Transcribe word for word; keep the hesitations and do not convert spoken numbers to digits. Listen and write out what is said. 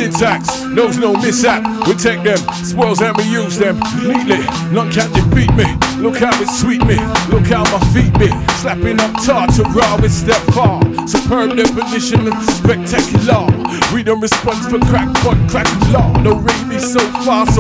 syntax, knows no mishap. We take them spoils and we use them neatly. None can defeat me. Look how it sweet me. Look how my feet be. Slapping up tar to raw with step far. Superb definition and spectacular. We don't respond for crack, but crack law. No rabies so far. So